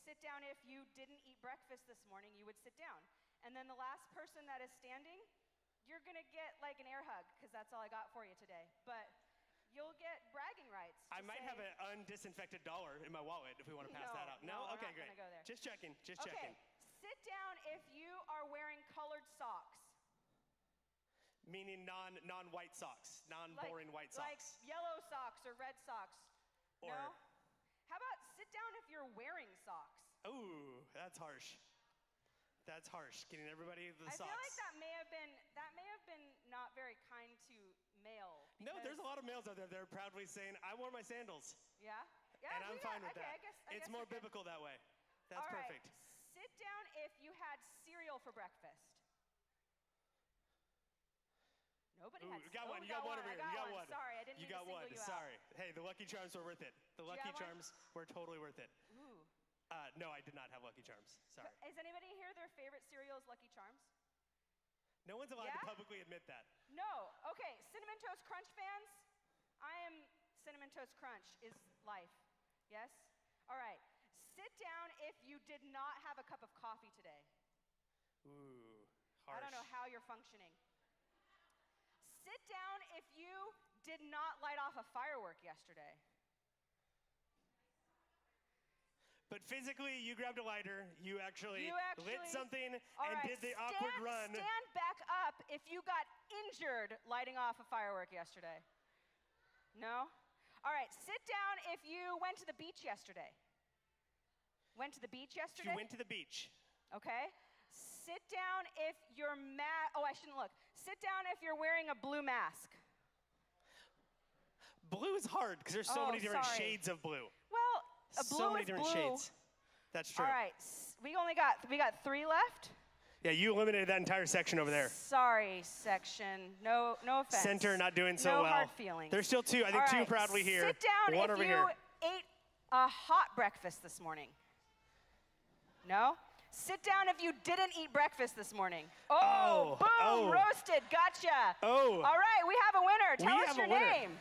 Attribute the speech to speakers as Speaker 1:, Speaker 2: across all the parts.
Speaker 1: sit down if you didn't eat breakfast this morning, you would sit down. And then the last person that is standing, you're going to get like an air hug, because that's all I got for you today. But you'll get bragging rights.
Speaker 2: I might have an undisinfected dollar in my wallet if we want to pass that out.
Speaker 1: No,
Speaker 2: Okay,
Speaker 1: we're
Speaker 2: great.
Speaker 1: not gonna go there.
Speaker 2: Just checking.
Speaker 1: Okay, sit down if you are wearing colored socks.
Speaker 2: Meaning non-white socks, non-boring white socks.
Speaker 1: Like yellow socks or red socks.
Speaker 2: Or,
Speaker 1: no? How about sit down if you're wearing socks?
Speaker 2: Ooh, that's harsh. That's harsh. Getting everybody the socks.
Speaker 1: I feel like that may have been not very kind to male.
Speaker 2: No, there's a lot of males out there that are proudly saying, "I wore my sandals."
Speaker 1: Yeah.
Speaker 2: And I'm fine with that.
Speaker 1: I
Speaker 2: it's
Speaker 1: guess
Speaker 2: more biblical that way. That's
Speaker 1: all right.
Speaker 2: perfect.
Speaker 1: Sit down if you had cereal for breakfast. Nobody had.
Speaker 2: You got one. You got one over here. You got one.
Speaker 1: Sorry, I didn't mean to single you out.
Speaker 2: Sorry. Hey, the Lucky Charms were worth it. The Lucky Charms were totally worth it.
Speaker 1: Ooh.
Speaker 2: No, I did not have Lucky Charms. Sorry.
Speaker 1: Is anybody here their favorite cereal is Lucky Charms?
Speaker 2: No one's allowed to publicly admit that.
Speaker 1: No. Okay, Cinnamon Toast Crunch fans, I am Cinnamon Toast Crunch is life. Yes? All right. Sit down if you did not have a cup of coffee today.
Speaker 2: Ooh, harsh.
Speaker 1: I don't know how you're functioning. Sit down if you did not light off a firework yesterday.
Speaker 2: But physically, you grabbed a lighter, you actually lit something and did the awkward run.
Speaker 1: Stand back up if you got injured lighting off a firework yesterday. No? All right, sit down if you went to the beach yesterday. Went to the beach yesterday?
Speaker 2: If you went to the beach.
Speaker 1: Okay. Sit down if you're I shouldn't look. Sit down if you're wearing a blue mask.
Speaker 2: Blue is hard because there's so many different shades of blue.
Speaker 1: Well, a blue
Speaker 2: so many
Speaker 1: is
Speaker 2: different
Speaker 1: blue.
Speaker 2: shades. That's true.
Speaker 1: All right, we got 3 left.
Speaker 2: Yeah, you eliminated that entire section over there.
Speaker 1: Sorry, section. No offense.
Speaker 2: Center not doing so well.
Speaker 1: No hard feelings.
Speaker 2: There's still 2. I think 2 proudly here.
Speaker 1: Sit down
Speaker 2: One
Speaker 1: if
Speaker 2: over
Speaker 1: you
Speaker 2: here.
Speaker 1: ate a hot breakfast this morning. No? Sit down if you didn't eat breakfast this morning. Oh, boom, roasted, gotcha.
Speaker 2: Oh.
Speaker 1: All right, we have a winner. Tell us your name.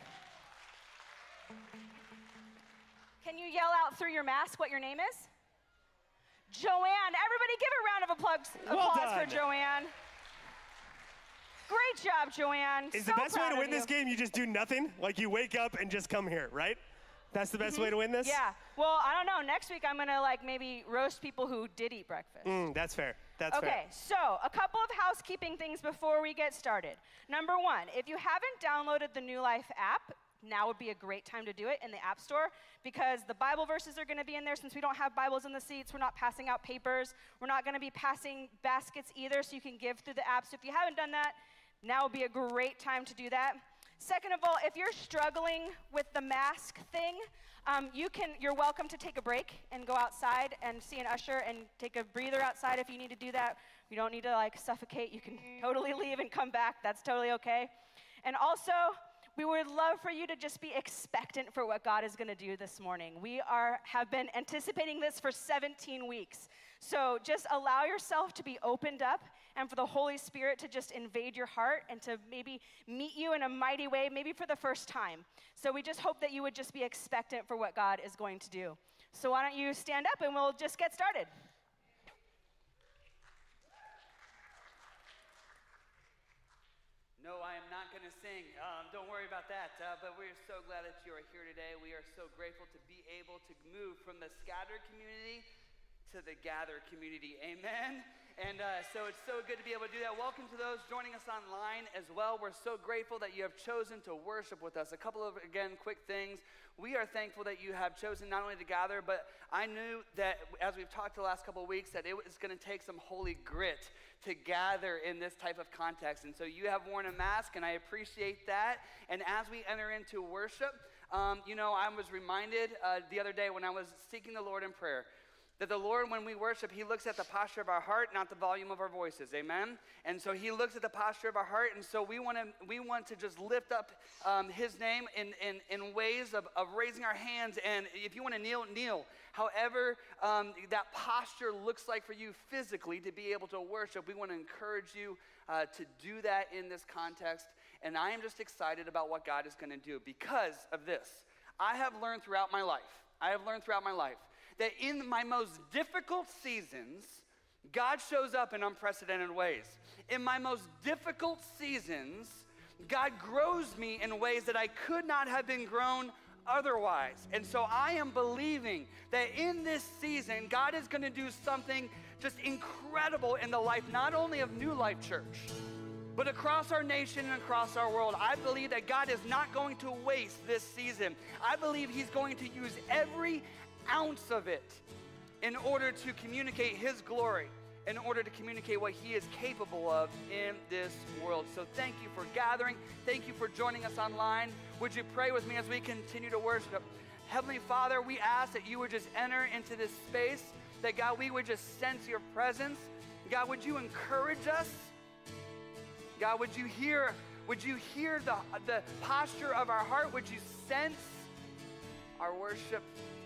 Speaker 1: Can you yell out through your mask what your name is? Joanne. Everybody give a round of applause for Joanne. Great job, Joanne.
Speaker 2: Is the best way to win this game you just do nothing? Like you wake up and just come here, right? That's the best way to win this?
Speaker 1: Yeah. Well, I don't know. Next week I'm going to maybe roast people who did eat breakfast.
Speaker 2: That's fair. That's fair.
Speaker 1: Okay, so a couple of housekeeping things before we get started. Number 1, if you haven't downloaded the New Life app, now would be a great time to do it in the App Store because the Bible verses are going to be in there. Since we don't have Bibles in the seats, we're not passing out papers. We're not going to be passing baskets either, so you can give through the app. So if you haven't done that, now would be a great time to do that. Second of all, if you're struggling with the mask thing, you're welcome to take a break and go outside and see an usher and take a breather outside if you need to do that. You don't need to suffocate. You can totally leave and come back. That's totally okay. And also, we would love for you to just be expectant for what God is going to do this morning. We have been anticipating this for 17 weeks. So just allow yourself to be opened up and for the Holy Spirit to just invade your heart and to maybe meet you in a mighty way, maybe for the first time. So we just hope that you would just be expectant for what God is going to do. So why don't you stand up and we'll just get started.
Speaker 3: No, I am not going to sing. Don't worry about that. But we're so glad that you are here today. We are so grateful to be able to move from the scattered community to the gather community. Amen. And so it's so good to be able to do that. Welcome to those joining us online as well. We're so grateful that you have chosen to worship with us. A couple of, again, quick things. We are thankful that you have chosen not only to gather, but I knew that as we've talked the last couple of weeks, that it was going to take some holy grit to gather in this type of context. And so you have worn a mask, and I appreciate that. And as we enter into worship, I was reminded the other day when I was seeking the Lord in prayer, that the Lord, when we worship, he looks at the posture of our heart, not the volume of our voices, amen? And so he looks at the posture of our heart, and so we want to just lift up his name in ways of raising our hands, and if you want to kneel. However that posture looks like for you physically to be able to worship, we want to encourage you to do that in this context, and I am just excited about what God is going to do because of this. I have learned throughout my life that in my most difficult seasons, God shows up in unprecedented ways. In my most difficult seasons, God grows me in ways that I could not have been grown otherwise. And so I am believing that in this season, God is going to do something just incredible in the life, not only of New Life Church, but across our nation and across our world. I believe that God is not going to waste this season. I believe he's going to use every ounce of it in order to communicate his glory, in order to communicate what he is capable of in this world. So thank you for gathering. Thank you for joining us online. Would you pray with me as we continue to worship? Heavenly Father, we ask that you would just enter into this space, that God, we would just sense your presence. God, would you encourage us? God, would you hear the posture of our heart? Would you sense our worship?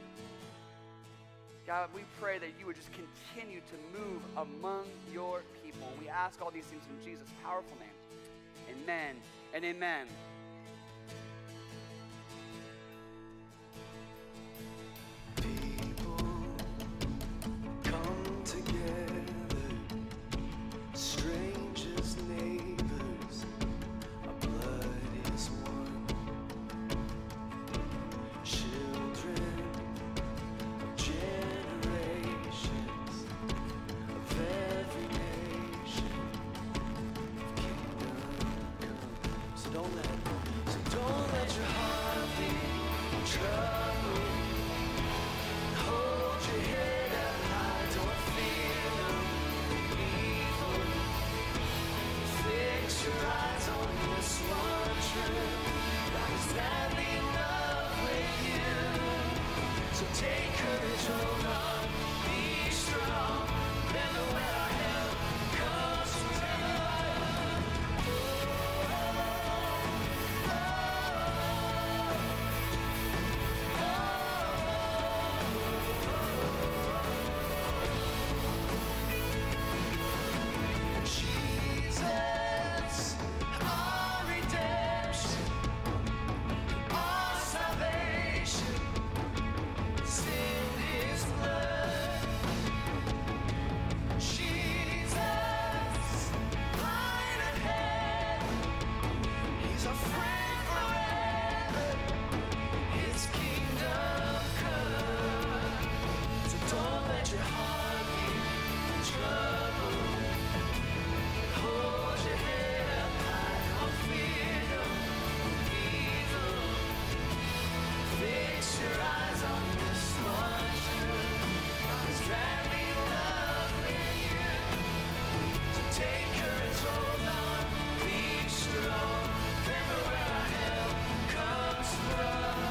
Speaker 3: God, we pray that you would just continue to move among your people. And we ask all these things in Jesus' powerful name. Amen and amen.
Speaker 4: People come together, strangers, neighbors, our blood is one. Children of generations, of every nation, kingdom come. So don't let your heart be troubled. Hold your head up high, don't fear no evil. Fix your eyes on this one truth. God is madly in love with you. So take courage, hold on, be strong. Remember when our help comes from. Jesus, our redemption, our salvation, is in his blood. Jesus, light ahead, he's our friend forever, his kingdom come. So don't let your heart be troubled. Hold your head up high, don't fear no evil. Fix your eyes on this one truth. God is madly in love with you. So take courage, hold on, be strong. Remember where our help comes from.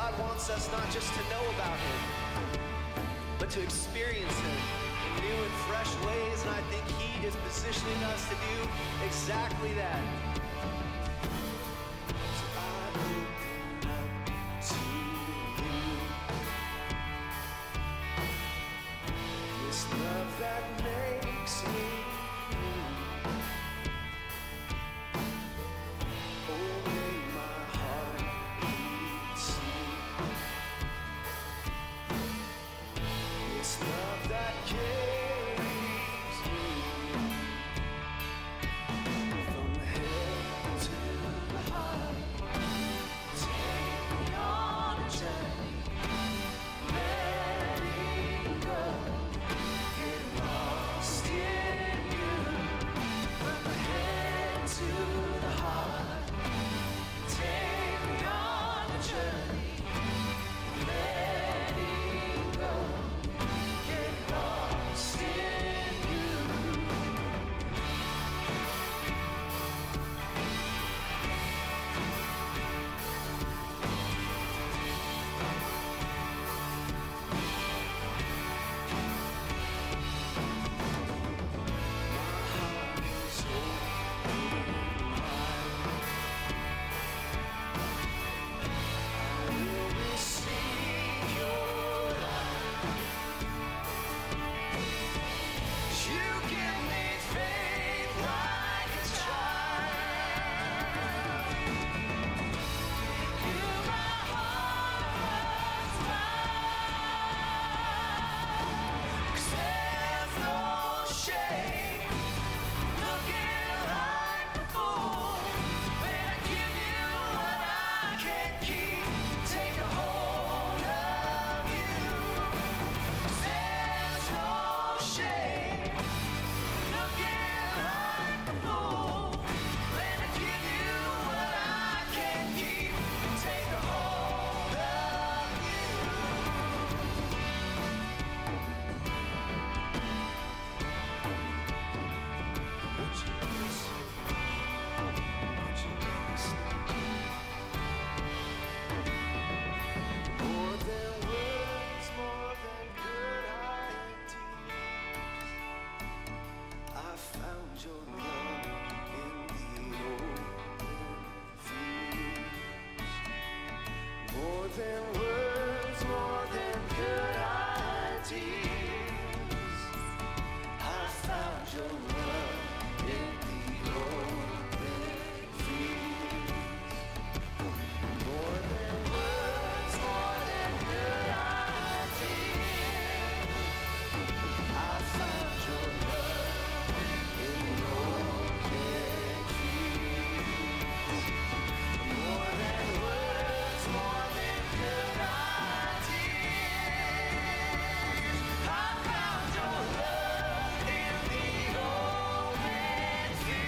Speaker 5: God wants us not just to know about him, but to experience him in new and fresh ways, and I think he is positioning us to do exactly that. So I open up to you. This love that makes me new. Oh, may my heart beat sing. This love that carries me from the head to the heart. Take me on a journey, letting go, get lost in you. From the head to the heart. Take me on a journey, letting go, get lost in you. You give me faith like a child. You my heart's mine. 'Cause there's no shame looking like a fool when I give you what I can't keep. Take a hold of you. 'Cause there's no shame looking like a fool when I give you what I can't keep. Take a hold of you. Would you listen? Would you listen? More than words, more than good ideas, I found your love in the open fields. More than words, more than good ideas, I found your love in the open fields. More than words, more than good ideas, I found your love in the open fields. More than words, more than good ideas, I found your love in the open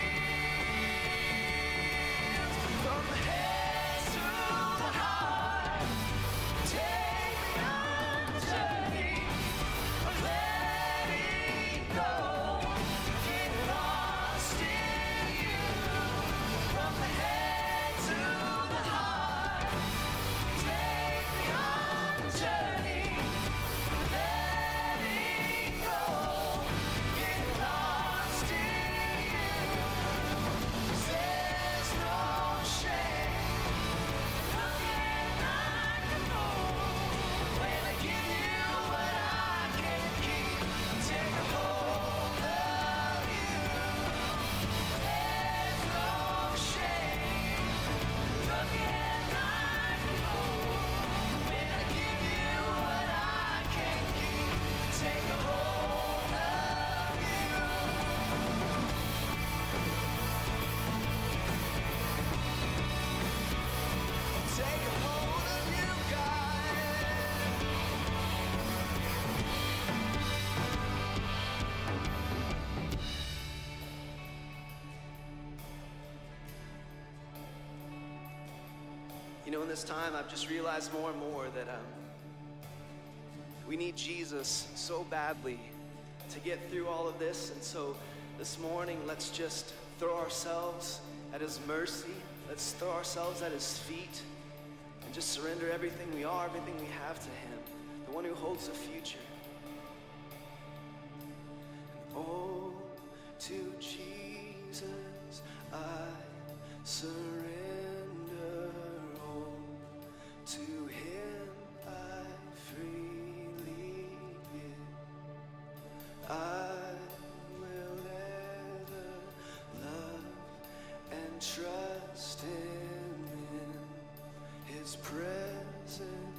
Speaker 5: fields. From the head to the heart, take me on a journey of letting go, get lost in you. From the head to the heart, take me on a journey of letting go, get lost in you. 'Cause there's no shame looking like a fool when I give you what I can't keep. Take a hold of you. There's no shame looking like a fool when I give you what I can't keep. Take a hold of you. Take a hold of you, God. You know, in this time, I've just realized more and more that we need Jesus so badly to get through all of this. And so this morning, let's just throw ourselves at his mercy. Let's throw ourselves at his feet
Speaker 6: and just surrender everything we are, everything we have to him, the one who holds the future. And oh, to Jesus I surrender all. To him I freely give. I will ever love and trust him in his presence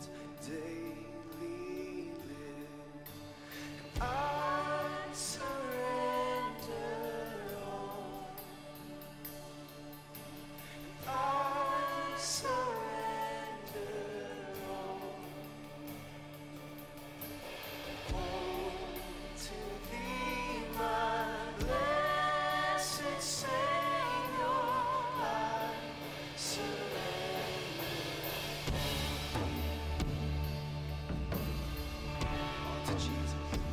Speaker 6: daily live. I surrender all. I surrender all. Oh, to thee, my blessed Savior, I surrender. All to Jesus.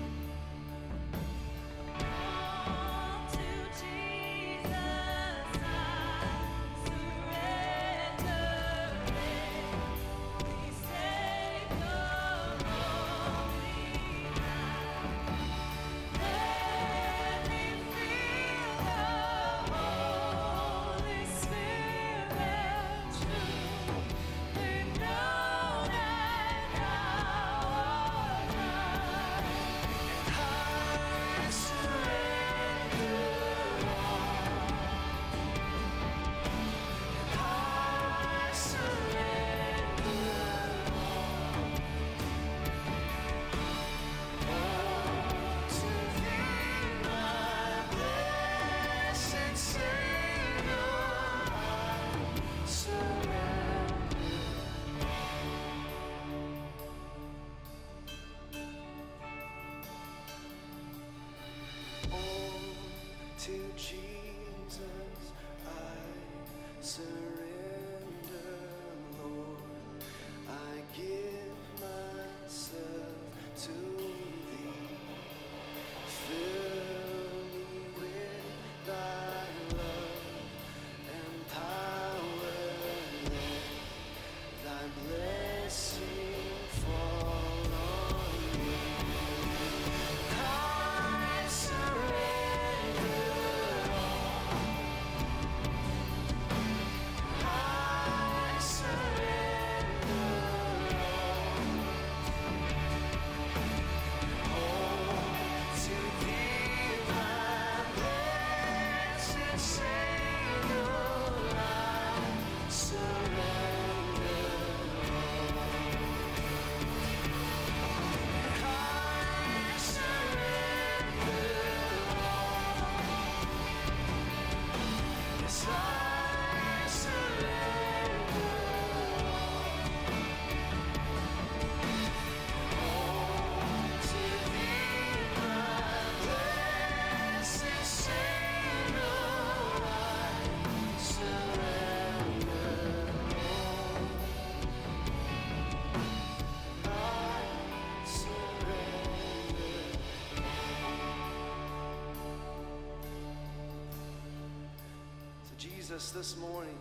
Speaker 6: To Jesus I surrender, Lord. I give myself to thee. Fill me with thy love and power. Let thy blessing fall on me. I surrender. Jesus, this morning,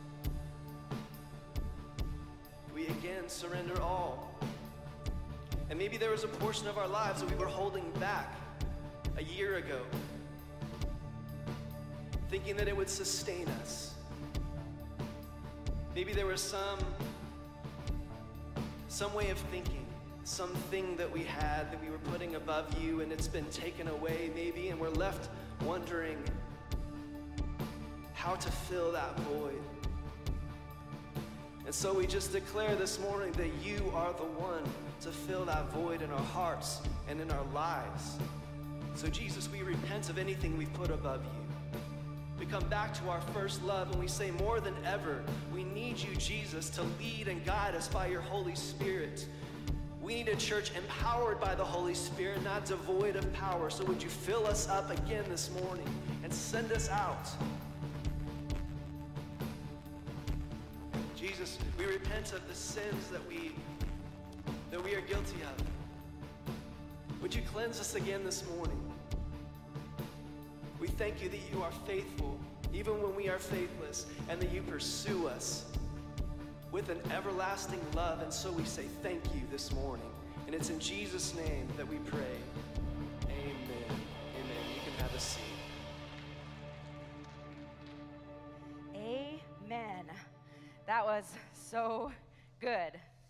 Speaker 6: we again surrender all. And maybe there was a portion of our lives that we were holding back a year ago, thinking that it would sustain us. Maybe there was some way of thinking, something that we had that we were putting above you, and it's been taken away maybe, and we're left wondering how to fill that void. And so we just declare this morning that you are the one to fill that void in our hearts and in our lives. So Jesus, we repent of anything we've put above you. We come back to our first love and we say, more than ever, we need you, Jesus, to lead and guide us by your Holy Spirit. We need a church empowered by the Holy Spirit, not devoid of power. So would you fill us up again this morning and send us out? Jesus, we repent of the sins that we are guilty of. Would you cleanse us again this morning? We thank you that you are faithful, even when we are faithless, and that you pursue us. with an everlasting love. And so we say thank you this morning. And it's in Jesus' name that we pray. Amen. Amen. You can have a seat.
Speaker 1: Amen. That was so good.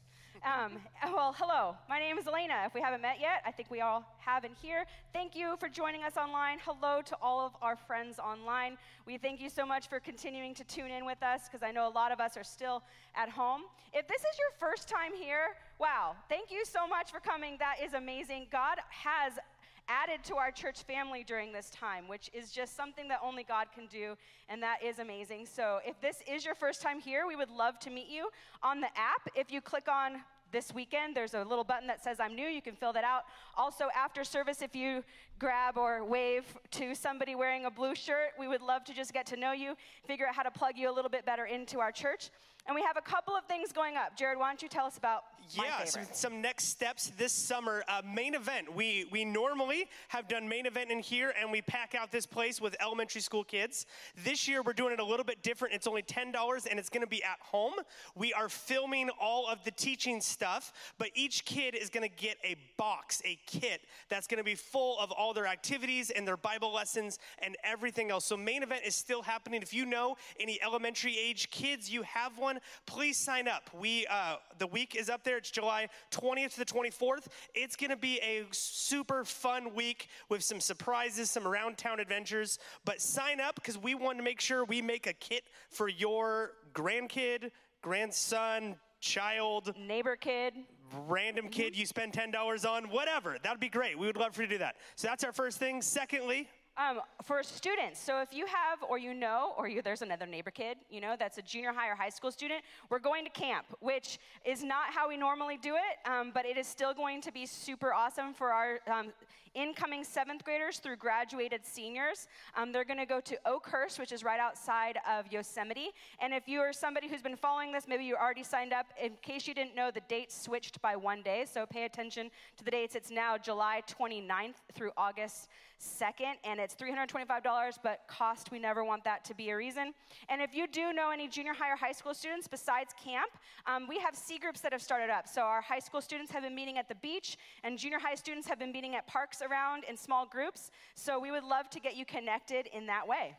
Speaker 1: Well, hello. My name is Elena. If we haven't met yet, I think we all have in here. Thank you for joining us online. Hello to all of our friends online. We thank you so much for continuing to tune in with us, because I know a lot of us are still at home. If this is your first time here, wow, thank you so much for coming. That is amazing. God has added to our church family during this time, which is just something that only God can do, and that is amazing. So if this is your first time here, we would love to meet you on the app. If you click on this weekend, there's a little button that says I'm new. You can fill that out. Also, after service, if you grab or wave to somebody wearing a blue shirt, we would love to just get to know you, figure out how to plug you a little bit better into our church. And we have a couple of things going up. Jared, why don't you tell us about my favorite?
Speaker 2: Some next steps this summer. Main event. We normally have done main event in here, and we pack out this place with elementary school kids. This year, we're doing it a little bit different. It's only $10, and it's going to be at home. We are filming all of the teaching stuff, but each kid is going to get a box, a kit, that's going to be full of all their activities and their Bible lessons and everything else. So main event is still happening. If you know any elementary age kids, you have one, please sign up. The week is up there. It's July 20th to the 24th. It's going to be a super fun week with some surprises, some around town adventures. But sign up, because we want to make sure we make a kit for your grandkid, grandson, child,
Speaker 1: neighbor kid,
Speaker 2: random kid you spend $10 on, whatever. That'd be great. We would love for you to do that. So that's our first thing. Secondly,
Speaker 1: for students, so if you have, or you know, or there's another neighbor kid, that's a junior high or high school student, we're going to camp, which is not how we normally do it, but it is still going to be super awesome for our incoming 7th graders through graduated seniors. They're going to go to Oakhurst, which is right outside of Yosemite. And if you are somebody who's been following this, maybe you already signed up. In case you didn't know, the dates switched by one day, so pay attention to the dates. It's now July 29th through August 2nd, and it's $325, but cost, we never want that to be a reason. And if you do know any junior high or high school students besides camp, we have C groups that have started up. So our high school students have been meeting at the beach, and junior high students have been meeting at parks around in small groups. So we would love to get you connected in that way.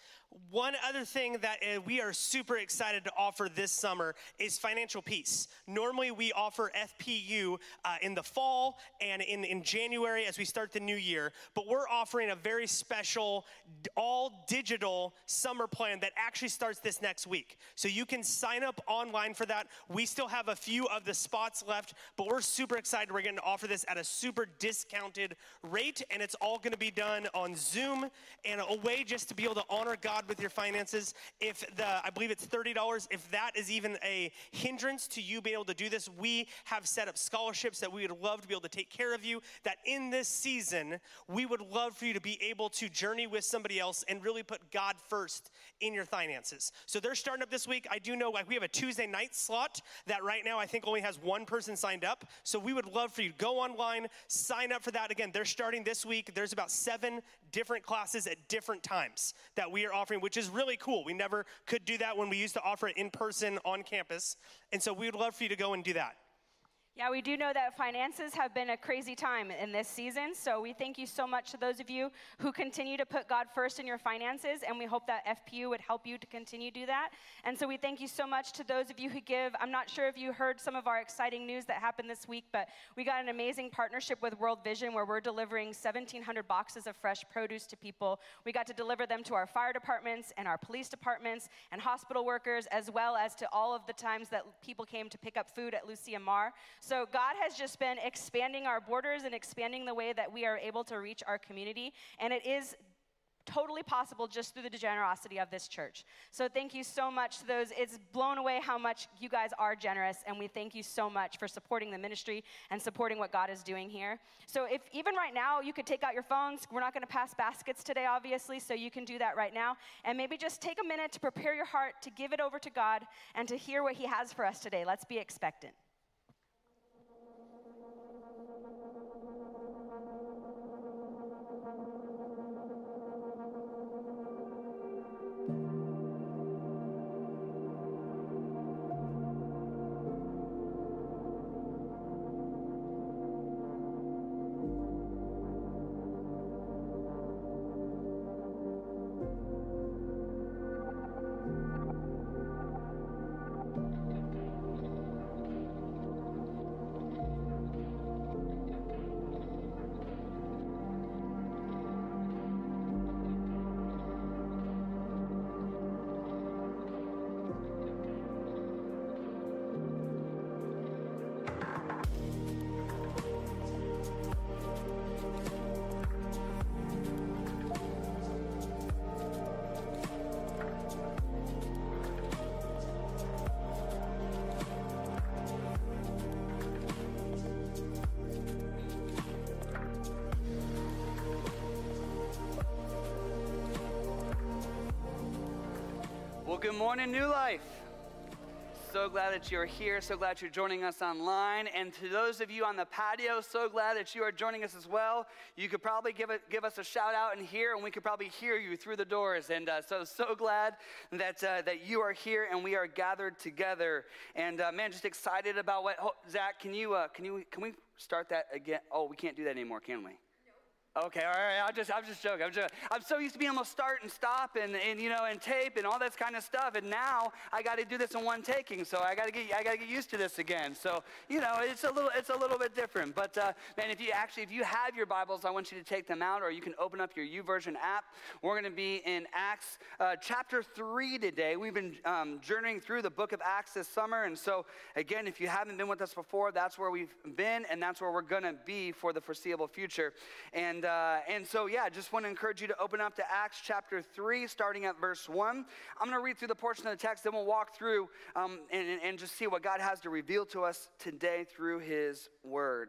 Speaker 2: One other thing that we are super excited to offer this summer is financial peace. Normally, we offer FPU in the fall and in January as we start the new year, but we're offering a very special all-digital summer plan that actually starts this next week. So you can sign up online for that. We still have a few of the spots left, but we're super excited. We're going to offer this at a super discounted rate, and it's all going to be done on Zoom, and a way just to be able to honor God with your finances. I believe it's $30, if that is even a hindrance to you being able to do this, we have set up scholarships that we would love to be able to take care of you, that in this season, we would love for you to be able to journey with somebody else and really put God first in your finances. So they're starting up this week. I do know we have a Tuesday night slot that right now I think only has one person signed up. So we would love for you to go online, sign up for that. Again, they're starting this week. There's about 7 different classes at different times that we are offering, which is really cool. We never could do that when we used to offer it in person on campus. And so we would love for you to go and do that.
Speaker 1: Yeah, we do know that finances have been a crazy time in this season, so we thank you so much to those of you who continue to put God first in your finances, and we hope that FPU would help you to continue to do that. And so we thank you so much to those of you who give. I'm not sure if you heard some of our exciting news that happened this week, but we got an amazing partnership with World Vision where we're delivering 1,700 boxes of fresh produce to people. We got to deliver them to our fire departments and our police departments and hospital workers, as well as to all of the times that people came to pick up food at Lucia Mar. So God has just been expanding our borders and expanding the way that we are able to reach our community, and it is totally possible just through the generosity of this church. So thank you so much to those. It's blown away how much you guys are generous, and we thank you so much for supporting the ministry and supporting what God is doing here. So if even right now you could take out your phones, we're not going to pass baskets today, obviously, so you can do that right now, and maybe just take a minute to prepare your heart to give it over to God and to hear what he has for us today. Let's be expectant.
Speaker 3: Well, good morning, New Life. So glad that you're here. So glad you're joining us online. And to those of you on the patio, so glad that you are joining us as well. You could probably give us a shout out in here, and we could probably hear you through the doors. And so glad that you are here and we are gathered together. And man, just excited about what. Oh, Zach, can we start that again? Oh, we can't do that anymore, can we? Okay, all right, I'm just joking. I'm so used to being able to start and stop and tape and all this kind of stuff, and now I got to do this in one taking, so I got to get used to this again. So it's a little bit different. But man, if you have your Bibles, I want you to take them out, or you can open up your YouVersion app. We're going to be in Acts chapter 3 today. We've been journeying through the book of Acts this summer, and so again, if you haven't been with us before, that's where we've been, and that's where we're going to be for the foreseeable future. And so, just want to encourage you to open up to Acts chapter 3, starting at verse 1. I'm going to read through the portion of the text, then we'll walk through and just see what God has to reveal to us today through his word.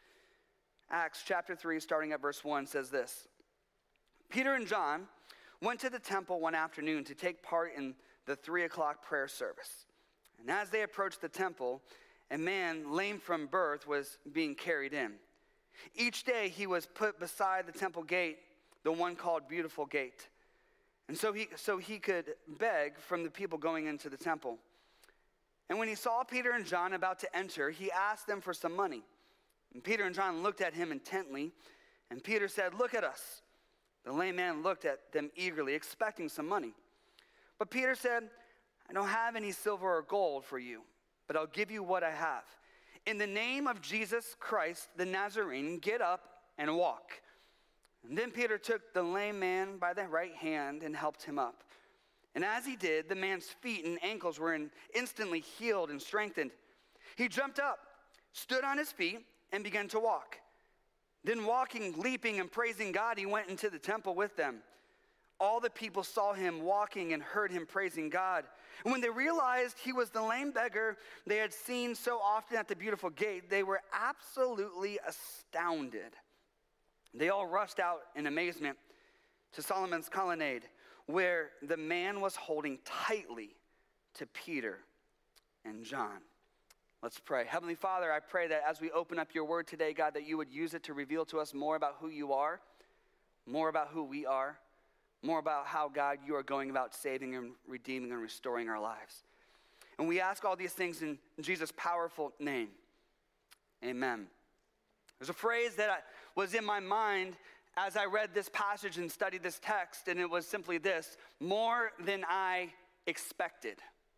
Speaker 3: Acts chapter 3, starting at verse 1, says this. Peter and John went to the temple one afternoon to take part in the 3 o'clock prayer service. And as they approached the temple, a man lame from birth was being carried in. Each day he was put beside the temple gate, the one called Beautiful Gate, and so he could beg from the people going into the temple. And when he saw Peter and John about to enter, he asked them for some money. And Peter and John looked at him intently, and Peter said, "Look at us." The lame man looked at them eagerly, expecting some money. But Peter said, "I don't have any silver or gold for you, but I'll give you what I have. In the name of Jesus Christ, the Nazarene, get up and walk." And then Peter took the lame man by the right hand and helped him up. And as he did, the man's feet and ankles were instantly healed and strengthened. He jumped up, stood on his feet, and began to walk. Then walking, leaping, and praising God, he went into the temple with them. All the people saw him walking and heard him praising God. And when they realized he was the lame beggar they had seen so often at the Beautiful Gate, they were absolutely astounded. They all rushed out in amazement to Solomon's colonnade, where the man was holding tightly to Peter and John. Let's pray. Heavenly Father, I pray that as we open up your word today, God, that you would use it to reveal to us more about who you are, more about who we are, more about how, God, you are going about saving and redeeming and restoring our lives. And we ask all these things in Jesus' powerful name. Amen. There's a phrase that was in my mind as I read this passage and studied this text, and it was simply this: more than I expected.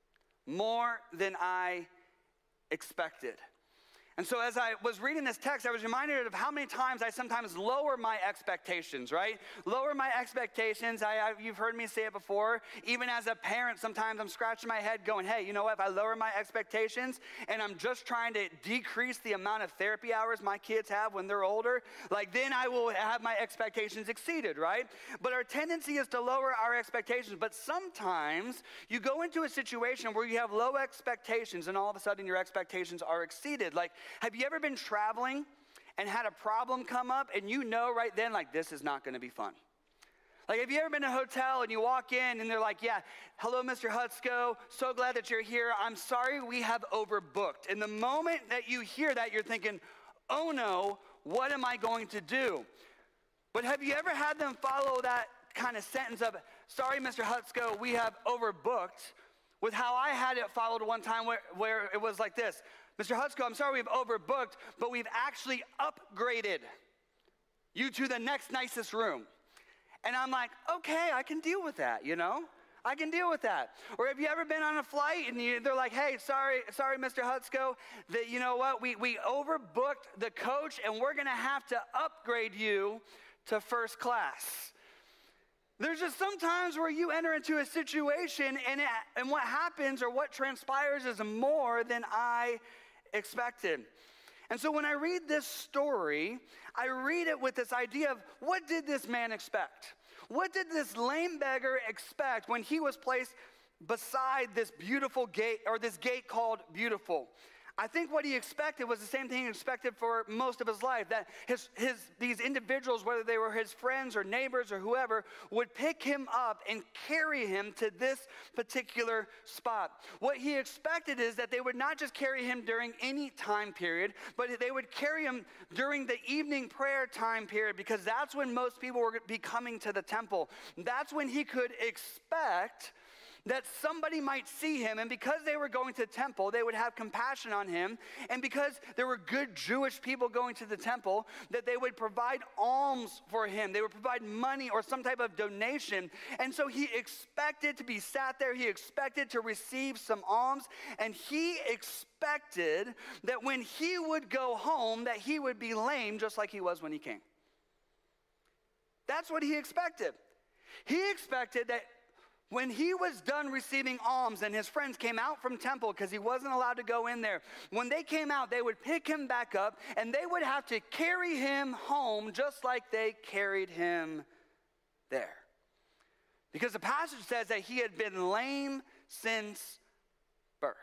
Speaker 3: More than I expected. And so as I was reading this text, I was reminded of how many times I sometimes lower my expectations, right? Lower my expectations. You've heard me say it before. Even as a parent, sometimes I'm scratching my head going, hey, you know what? If I lower my expectations and I'm just trying to decrease the amount of therapy hours my kids have when they're older, then I will have my expectations exceeded, right? But our tendency is to lower our expectations. But sometimes you go into a situation where you have low expectations and all of a sudden your expectations are exceeded. Have you ever been traveling and had a problem come up and you know right then, this is not going to be fun? Have you ever been in a hotel and you walk in and they're like, yeah, hello, Mr. Hutsko, so glad that you're here. I'm sorry we have overbooked. And the moment that you hear that, you're thinking, oh no, what am I going to do? But have you ever had them follow that kind of sentence of, sorry, Mr. Hutsko, we have overbooked, with how I had it followed one time where it was like this: Mr. Hutsko, I'm sorry we've overbooked, but we've actually upgraded you to the next nicest room. And I'm like, okay, I can deal with that, I can deal with that. Or have you ever been on a flight and they're like, hey, sorry, Mr. Hutsko, that you know what, we overbooked the coach and we're going to have to upgrade you to first class. There's just some times where you enter into a situation and what happens or what transpires is more than I expected. And so when I read this story, I read it with this idea of, what did this man expect? What did this lame beggar expect when he was placed beside this beautiful gate, or this gate called Beautiful? I think what he expected was the same thing he expected for most of his life, that these individuals, whether they were his friends or neighbors or whoever, would pick him up and carry him to this particular spot. What he expected is that they would not just carry him during any time period, but they would carry him during the evening prayer time period, because that's when most people were be coming to the temple. That's when he could expect that somebody might see him, and because they were going to the temple, they would have compassion on him, and because there were good Jewish people going to the temple, that they would provide alms for him. They would provide money or some type of donation, and so he expected to be sat there. He expected to receive some alms, and he expected that when he would go home, that he would be lame just like he was when he came. That's what he expected. He expected that when he was done receiving alms and his friends came out from temple because he wasn't allowed to go in there, when they came out, they would pick him back up and they would have to carry him home just like they carried him there. Because the passage says that he had been lame since birth.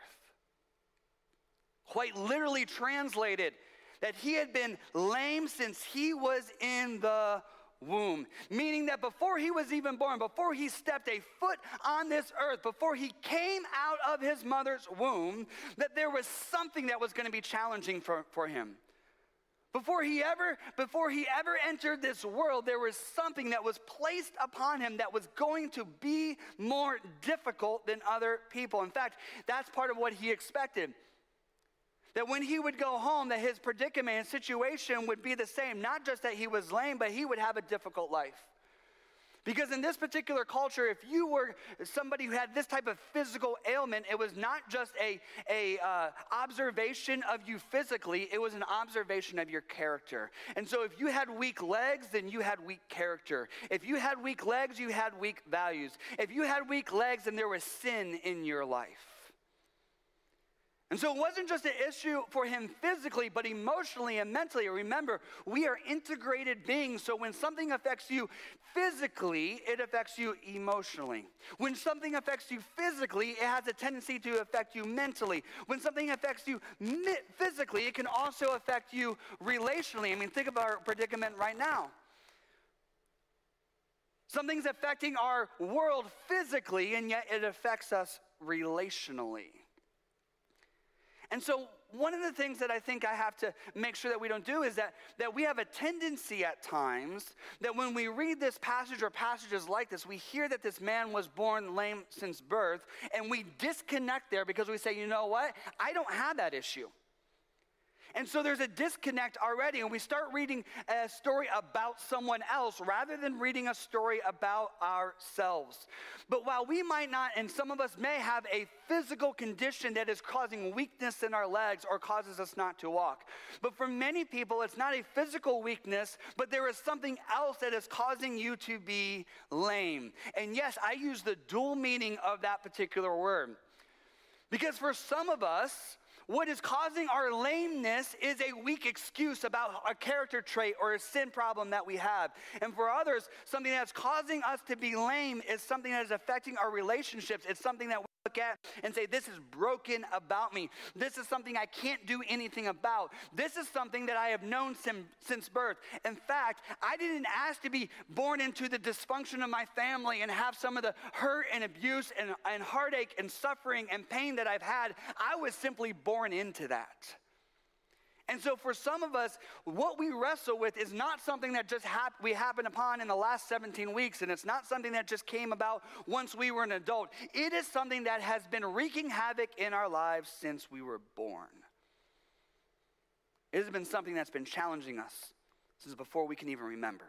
Speaker 3: Quite literally translated, that he had been lame since he was in the womb, meaning that before he was even born, before he stepped a foot on this earth, before he came out of his mother's womb, that there was something that was going to be challenging for him. Before he ever entered this world, there was something that was placed upon him that was going to be more difficult than other people. In fact, that's part of what he expected. That when he would go home, that his predicament and situation would be the same. Not just that he was lame, but he would have a difficult life. Because in this particular culture, if you were somebody who had this type of physical ailment, it was not just a observation of you physically, it was an observation of your character. And so if you had weak legs, then you had weak character. If you had weak legs, you had weak values. If you had weak legs, then there was sin in your life. And so it wasn't just an issue for him physically, but emotionally and mentally. Remember, we are integrated beings, so when something affects you physically, it affects you emotionally. When something affects you physically, it has a tendency to affect you mentally. When something affects you physically, it can also affect you relationally. I mean, think about our predicament right now. Something's affecting our world physically, and yet it affects us relationally. And so one of the things that I think I have to make sure that we don't do is that we have a tendency at times that when we read this passage or passages like this, we hear that this man was born lame since birth, and we disconnect there because we say, you know what? I don't have that issue. And so there's a disconnect already, and we start reading a story about someone else rather than reading a story about ourselves. But while we might not, and some of us may have a physical condition that is causing weakness in our legs or causes us not to walk. But for many people, it's not a physical weakness, but there is something else that is causing you to be lame. And yes, I use the dual meaning of that particular word. Because for some of us, what is causing our lameness is a weak excuse about a character trait or a sin problem that we have. And for others, something that's causing us to be lame is something that is affecting our relationships. It's something that we look at and say, this is broken about me. This is something I can't do anything about. This is something that I have known since birth. In fact, I didn't ask to be born into the dysfunction of my family and have some of the hurt and abuse and heartache and suffering and pain that I've had. I was simply born into that. And so for some of us, what we wrestle with is not something that just we happened upon in the last 17 weeks, and it's not something that just came about once we were an adult. It is something that has been wreaking havoc in our lives since we were born. It has been something that's been challenging us since before we can even remember.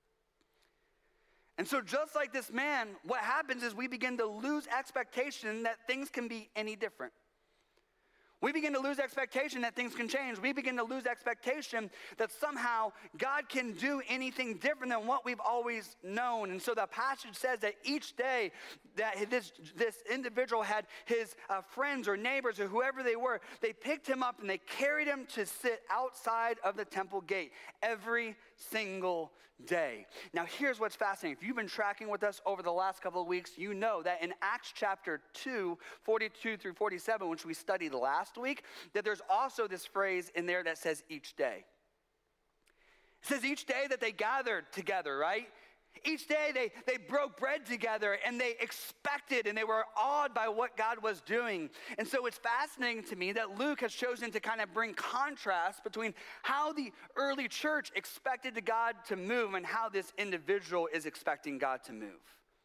Speaker 3: And so just like this man, what happens is we begin to lose expectation that things can be any different. We begin to lose expectation that things can change. We begin to lose expectation that somehow God can do anything different than what we've always known. And so the passage says that each day that this individual had his friends or neighbors or whoever they were, they picked him up and they carried him to sit outside of the temple gate every single day. Now here's what's fascinating. If you've been tracking with us over the last couple of weeks, you know that in Acts chapter 2, 42 through 47, which we studied last last week, that there's also this phrase in there that says each day. It says each day that they gathered together, right? Each day they broke bread together and they expected and they were awed by what God was doing. And so it's fascinating to me that Luke has chosen to kind of bring contrast between how the early church expected God to move and how this individual is expecting God to move.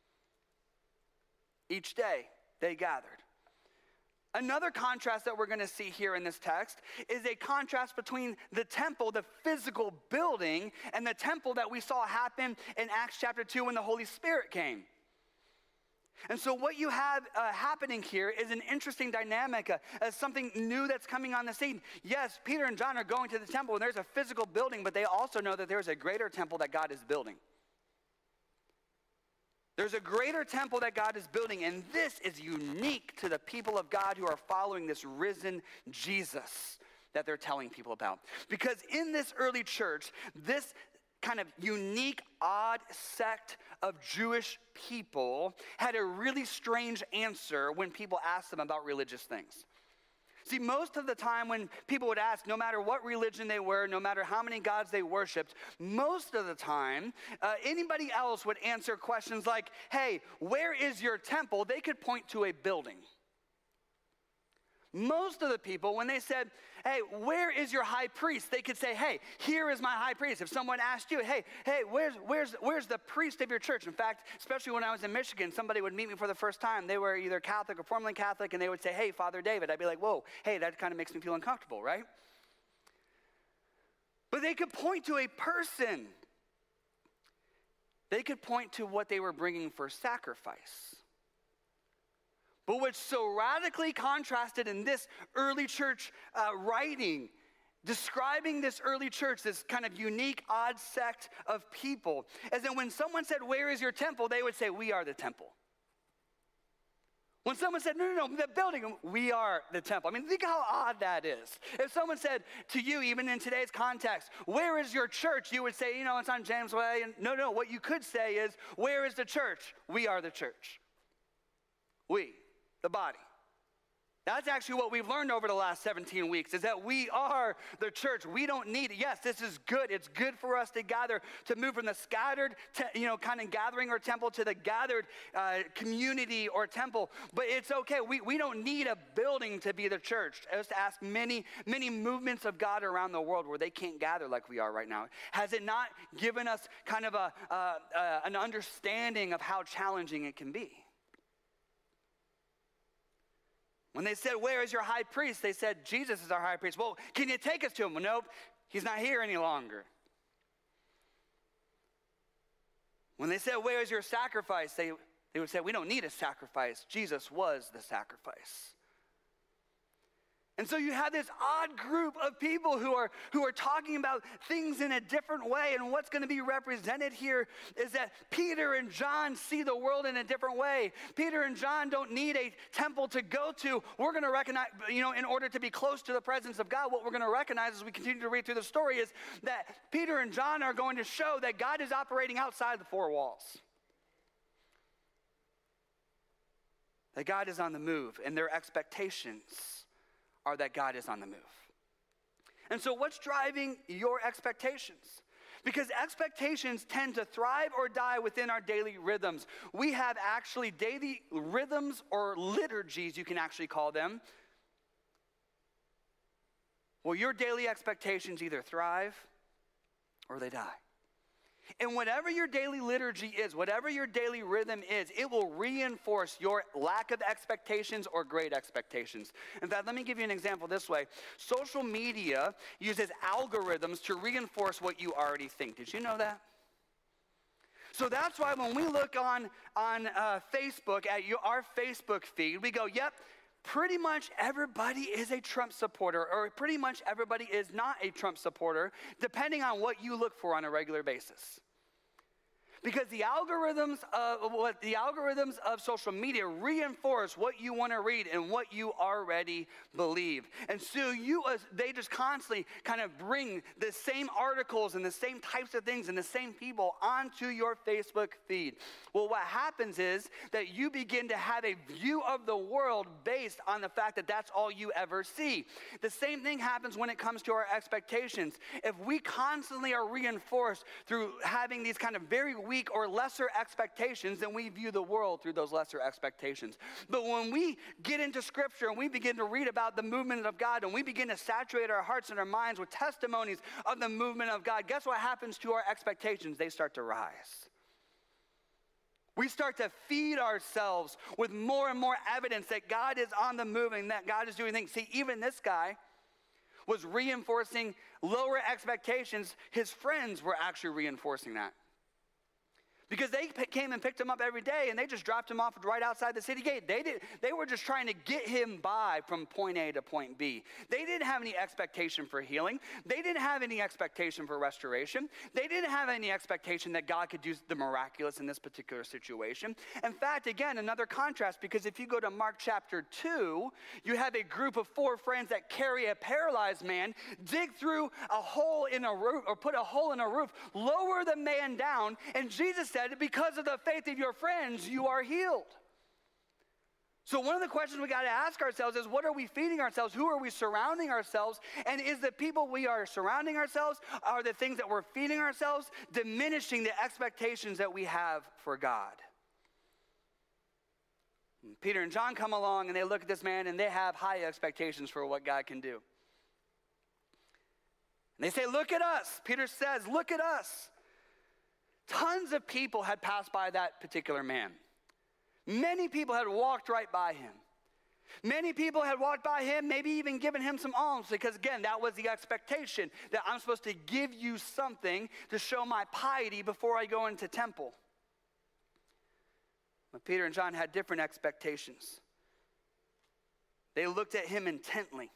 Speaker 3: Each day they gathered. Another contrast that we're going to see here in this text is a contrast between the temple, the physical building, and the temple that we saw happen in Acts chapter 2 when the Holy Spirit came. And so what you have happening here is an interesting dynamic, something new that's coming on the scene. Yes, Peter and John are going to the temple, and there's a physical building, but they also know that there's a greater temple that God is building. There's a greater temple that God is building, and this is unique to the people of God who are following this risen Jesus that they're telling people about. Because in this early church, this kind of unique, odd sect of Jewish people had a really strange answer when people asked them about religious things. See, most of the time when people would ask, no matter what religion they were, no matter how many gods they worshiped, most of the time, anybody else would answer questions like, hey, where is your temple? They could point to a building. Most of the people, when they said, hey, where is your high priest? They could say, hey, here is my high priest. If someone asked you, hey, where's the priest of your church? In fact, especially when I was in Michigan, somebody would meet me for the first time. They were either Catholic or formerly Catholic, and they would say, hey, Father David. I'd be like, whoa, hey, that kind of makes me feel uncomfortable, right? But they could point to a person. They could point to what they were bringing for sacrifice. But what's so radically contrasted in this early church writing, describing this early church, this kind of unique, odd sect of people, is that when someone said, where is your temple? They would say, we are the temple. When someone said, no, the building, we are the temple. I mean, think how odd that is. If someone said to you, even in today's context, where is your church? You would say, it's on James Way. And no, what you could say is, where is the church? We are the church. We. The body. That's actually what we've learned over the last 17 weeks, is that we are the church. We don't need it. Yes, this is good. It's good for us to gather, to move from the scattered, kind of gathering or temple to the gathered community or temple. But it's okay. We don't need a building to be the church. I just ask many, many movements of God around the world where they can't gather like we are right now. Has it not given us kind of an understanding of how challenging it can be? When they said, where is your high priest? They said, Jesus is our high priest. Well, can you take us to him? Well, nope, he's not here any longer. When they said, where is your sacrifice? They would say, we don't need a sacrifice. Jesus was the sacrifice. And so you have this odd group of people who are talking about things in a different way. And what's going to be represented here is that Peter and John see the world in a different way. Peter and John don't need a temple to go to. We're going to recognize, in order to be close to the presence of God, what we're going to recognize as we continue to read through the story is that Peter and John are going to show that God is operating outside the four walls. That God is on the move, and their expectations are that God is on the move. And so what's driving your expectations? Because expectations tend to thrive or die within our daily rhythms. We have actually daily rhythms or liturgies, you can actually call them. Well, your daily expectations either thrive or they die. And whatever your daily liturgy is, whatever your daily rhythm is, it will reinforce your lack of expectations or great expectations. In fact, let me give you an example this way. Social media uses algorithms to reinforce what you already think. Did you know that? So that's why when we look on Facebook at our Facebook feed, we go, yep, pretty much everybody is a Trump supporter, or pretty much everybody is not a Trump supporter, depending on what you look for on a regular basis. Because the algorithms of social media reinforce what you want to read and what you already believe. And so they just constantly kind of bring the same articles and the same types of things and the same people onto your Facebook feed. Well, what happens is that you begin to have a view of the world based on the fact that that's all you ever see. The same thing happens when it comes to our expectations. If we constantly are reinforced through having these kind of very weak or lesser expectations, then we view the world through those lesser expectations. But when we get into Scripture and we begin to read about the movement of God and we begin to saturate our hearts and our minds with testimonies of the movement of God, guess what happens to our expectations? They start to rise. We start to feed ourselves with more and more evidence that God is on the move and that God is doing things. See, even this guy was reinforcing lower expectations. His friends were actually reinforcing that. Because they came and picked him up every day and they just dropped him off right outside the city gate. They were just trying to get him by from point A to point B. They didn't have any expectation for healing. They didn't have any expectation for restoration. They didn't have any expectation that God could do the miraculous in this particular situation. In fact, again, another contrast, because if you go to Mark chapter 2, you have a group of 4 friends that carry a paralyzed man, dig through a hole in a roof, or put a hole in a roof, lower the man down, and Jesus said, because of the faith of your friends, you are healed. So one of the questions we got to ask ourselves is, what are we feeding ourselves? Who are we surrounding ourselves? And is the people we are surrounding ourselves, are the things that we're feeding ourselves, diminishing the expectations that we have for God? And Peter and John come along and they look at this man and they have high expectations for what God can do. And they say, look at us. Peter says, look at us. Tons of people had passed by that particular man. Many people had walked right by him. Many people had walked by him, maybe even given him some alms, because again, that was the expectation, that I'm supposed to give you something to show my piety before I go into temple. But Peter and John had different expectations. They looked at him intently.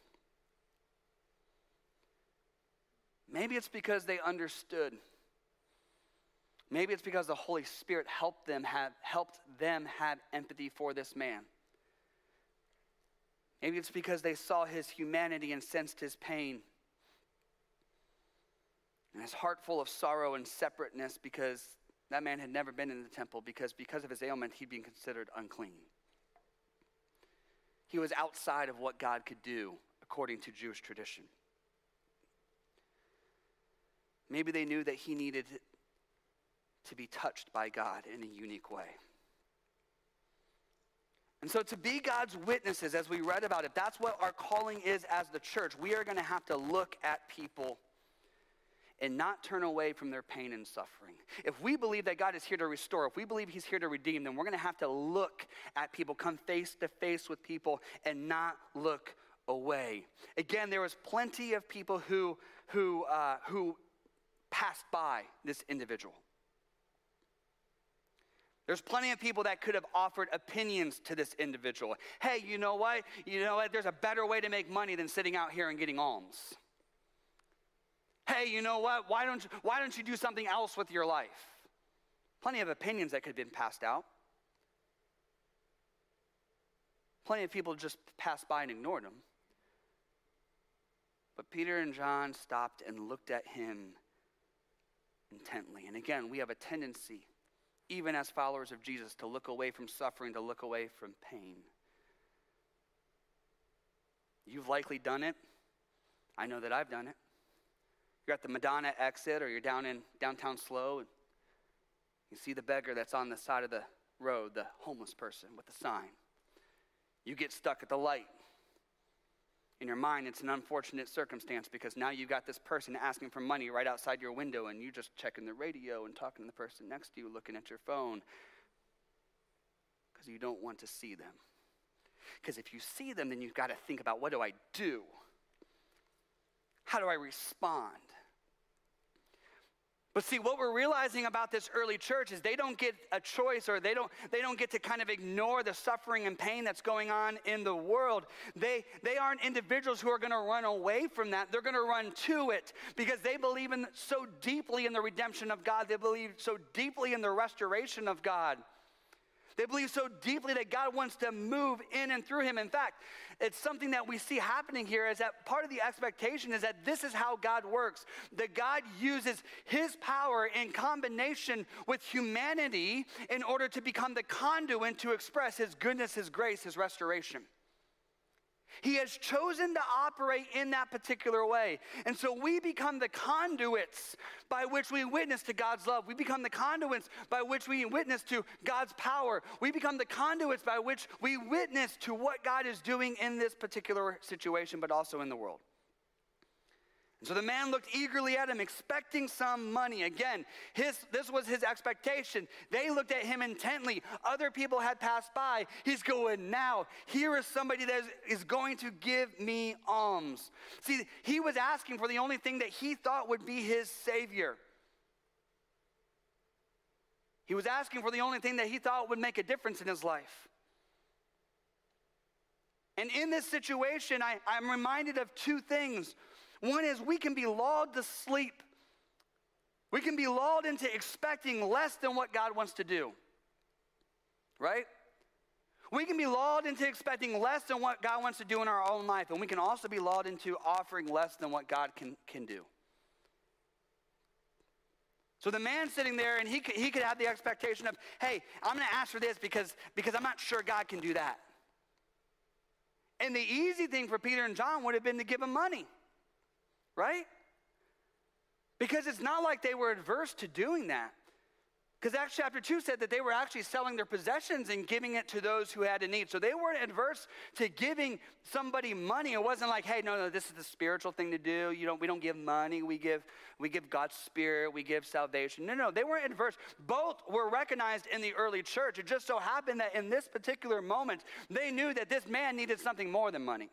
Speaker 3: Maybe it's because they understood. Maybe it's because the Holy Spirit helped them have empathy for this man. Maybe it's because they saw his humanity and sensed his pain. And his heart full of sorrow and separateness, because that man had never been in the temple, because of his ailment, he'd been considered unclean. He was outside of what God could do according to Jewish tradition. Maybe they knew that he needed to be touched by God in a unique way. And so to be God's witnesses, as we read about it, that's what our calling is as the church. We are going to have to look at people and not turn away from their pain and suffering. If we believe that God is here to restore, if we believe he's here to redeem, then we're going to have to look at people, come face to face with people, and not look away. Again, there was plenty of people who passed by this individual. There's plenty of people that could have offered opinions to this individual. Hey, you know what? There's a better way to make money than sitting out here and getting alms. Hey, you know what? Why don't you do something else with your life? Plenty of opinions that could have been passed out. Plenty of people just passed by and ignored him. But Peter and John stopped and looked at him intently. And again, we have a tendency, even as followers of Jesus, to look away from suffering, to look away from pain. You've likely done it. I know that I've done it. You're at the Madonna exit, or you're down in downtown Slow, and you see the beggar that's on the side of the road, the homeless person with the sign. You get stuck at the light. In your mind, it's an unfortunate circumstance, because now you've got this person asking for money right outside your window, and you just checking the radio and talking to the person next to you, looking at your phone, because you don't want to see them. Because if you see them, then you've got to think about, what do I do? How do I respond? But see, what we're realizing about this early church is they don't get a choice, or they don't get to kind of ignore the suffering and pain that's going on in the world. They aren't individuals who are going to run away from that. They're going to run to it because they believe so deeply in the redemption of God. They believe so deeply in the restoration of God. They believe so deeply that God wants to move in and through him. In fact, it's something that we see happening here is that part of the expectation is that this is how God works. That God uses his power in combination with humanity in order to become the conduit to express his goodness, his grace, his restoration. He has chosen to operate in that particular way. And so we become the conduits by which we witness to God's love. We become the conduits by which we witness to God's power. We become the conduits by which we witness to what God is doing in this particular situation, but also in the world. And so the man looked eagerly at him, expecting some money. Again, this was his expectation. They looked at him intently. Other people had passed by. He's going, now, here is somebody that is going to give me alms. See, he was asking for the only thing that he thought would be his savior. He was asking for the only thing that he thought would make a difference in his life. And in this situation, I'm reminded of two things. One is we can be lulled to sleep. We can be lulled into expecting less than what God wants to do, right? We can be lulled into expecting less than what God wants to do in our own life, and we can also be lulled into offering less than what God can do. So the man sitting there, and he could have the expectation of, hey, I'm going to ask for this because I'm not sure God can do that. And the easy thing for Peter and John would have been to give him money. Right? Because it's not like they were adverse to doing that. Because Acts chapter 2 said that they were actually selling their possessions and giving it to those who had a need. So they weren't adverse to giving somebody money. It wasn't like, hey, no, this is the spiritual thing to do. We don't give money. We give God's Spirit. We give salvation. No, they weren't adverse. Both were recognized in the early church. It just so happened that in this particular moment, they knew that this man needed something more than money.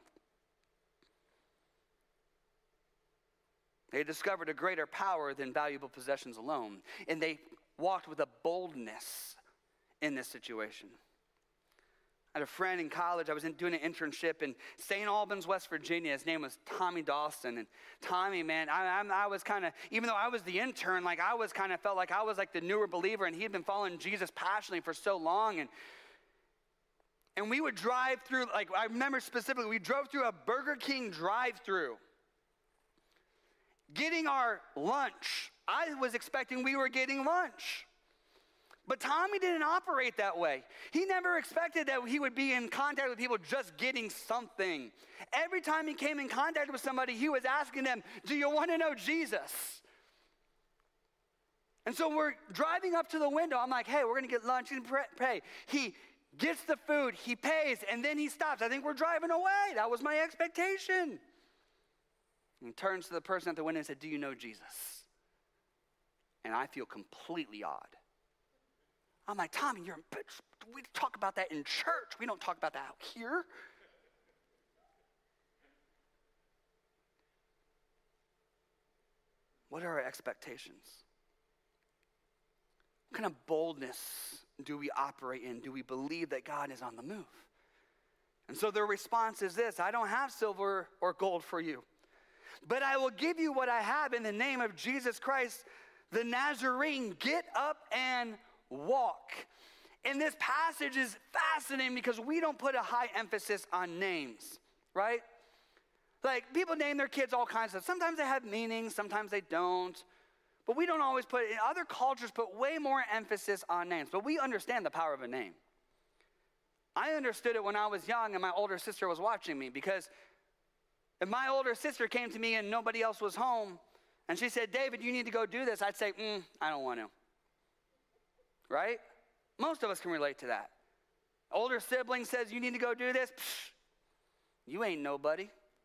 Speaker 3: They discovered a greater power than valuable possessions alone. And they walked with a boldness in this situation. I had a friend in college. I was doing an internship in St. Albans, West Virginia. His name was Tommy Dawson. And Tommy, man, I was kind of, even though I was the intern, I was kind of felt like I was like the newer believer. And he had been following Jesus passionately for so long. And we would drive through, I remember specifically, we drove through a Burger King drive-through. Getting our lunch. I was expecting we were getting lunch. But Tommy didn't operate that way. He never expected that he would be in contact with people just getting something. Every time he came in contact with somebody, he was asking them, do you want to know Jesus? And so we're driving up to the window. I'm like, hey, we're going to get lunch and pay. He gets the food, he pays, and then he stops. I think we're driving away. That was my expectation. And turns to the person at the window and said, do you know Jesus? And I feel completely odd. I'm like, Tommy, you're a bitch. We talk about that in church. We don't talk about that out here. What are our expectations? What kind of boldness do we operate in? Do we believe that God is on the move? And so their response is this: I don't have silver or gold for you, but I will give you what I have in the name of Jesus Christ, the Nazarene. Get up and walk. And this passage is fascinating because we don't put a high emphasis on names, right? Like, people name their kids all kinds of stuff. Sometimes they have meanings, sometimes they don't. But we don't always put, other cultures put way more emphasis on names. But we understand the power of a name. I understood it when I was young and my older sister was watching me, because if my older sister came to me and nobody else was home and she said, David, you need to go do this, I'd say, I don't want to. Right? Most of us can relate to that. Older sibling says, you need to go do this. Psh, you ain't nobody.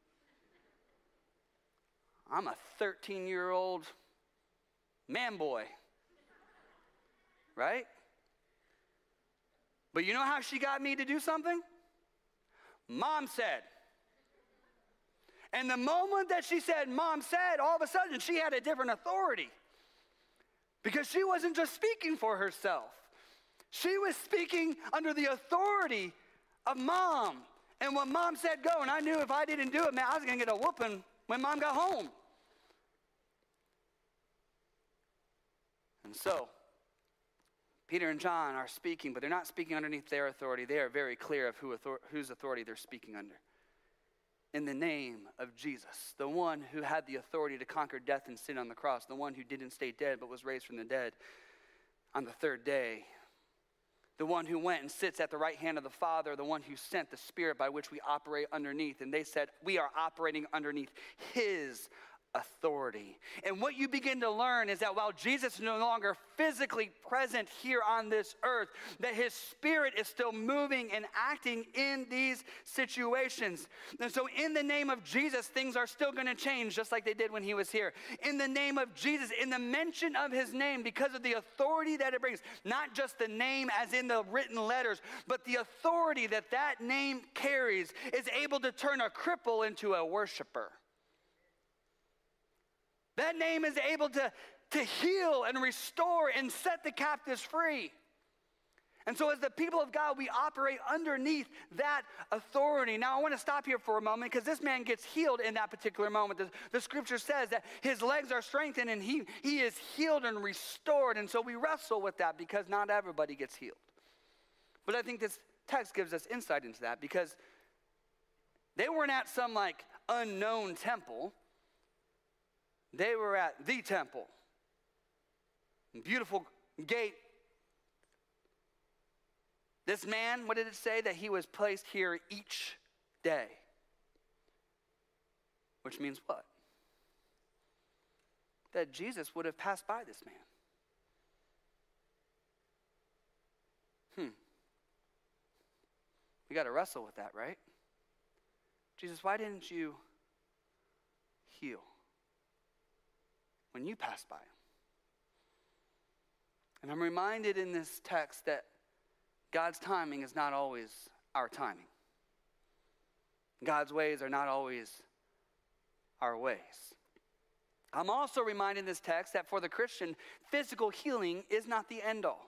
Speaker 3: I'm a 13-year-old man boy. Right? But you know how she got me to do something? Mom said. And the moment that she said, Mom said, all of a sudden she had a different authority. Because she wasn't just speaking for herself. She was speaking under the authority of Mom. And when Mom said go, and I knew if I didn't do it, man, I was going to get a whooping when Mom got home. And so, Peter and John are speaking, but they're not speaking underneath their authority. They are very clear of whose authority they're speaking under. In the name of Jesus, the one who had the authority to conquer death and sin on the cross, the one who didn't stay dead but was raised from the dead on the third day, the one who went and sits at the right hand of the Father, the one who sent the Spirit by which we operate underneath. And they said, we are operating underneath his authority. And what you begin to learn is that while Jesus is no longer physically present here on this earth, that his Spirit is still moving and acting in these situations. And so in the name of Jesus, things are still going to change just like they did when he was here. In the name of Jesus, in the mention of his name, because of the authority that it brings, not just the name as in the written letters, but the authority that that name carries is able to turn a cripple into a worshiper. That name is able to heal and restore and set the captives free. And so as the people of God, we operate underneath that authority. Now I want to stop here for a moment because this man gets healed in that particular moment. The scripture says that his legs are strengthened and he is healed and restored. And so we wrestle with that because not everybody gets healed. But I think this text gives us insight into that because they weren't at some like unknown temple. They were at the temple. Beautiful gate. This man, what did it say? That he was placed here each day. Which means what? That Jesus would have passed by this man. We got to wrestle with that, right? Jesus, why didn't you heal when you passed by him? And I'm reminded in this text that God's timing is not always our timing. God's ways are not always our ways. I'm also reminded in this text that for the Christian, physical healing is not the end all.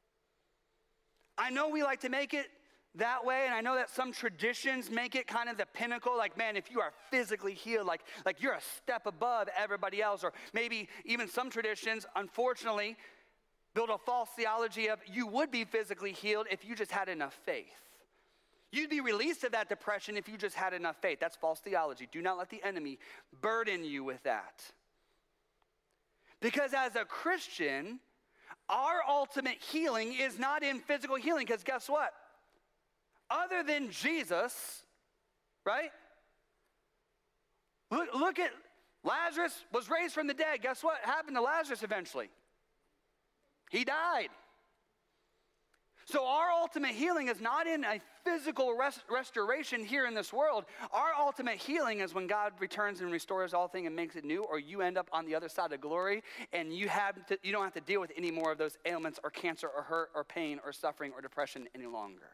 Speaker 3: I know we like to make it that way, and I know that some traditions make it kind of the pinnacle, like, man, if you are physically healed, like you're a step above everybody else. Or maybe even some traditions, unfortunately, build a false theology of you would be physically healed if you just had enough faith. You'd be released of that depression if you just had enough faith. That's false theology. Do not let the enemy burden you with that. Because as a Christian, our ultimate healing is not in physical healing, because guess what? Other than Jesus, right? Look at Lazarus was raised from the dead. Guess what happened to Lazarus eventually? He died. So our ultimate healing is not in a physical restoration here in this world. Our ultimate healing is when God returns and restores all things and makes it new, or you end up on the other side of glory and you don't have to deal with any more of those ailments or cancer or hurt or pain or suffering or depression any longer.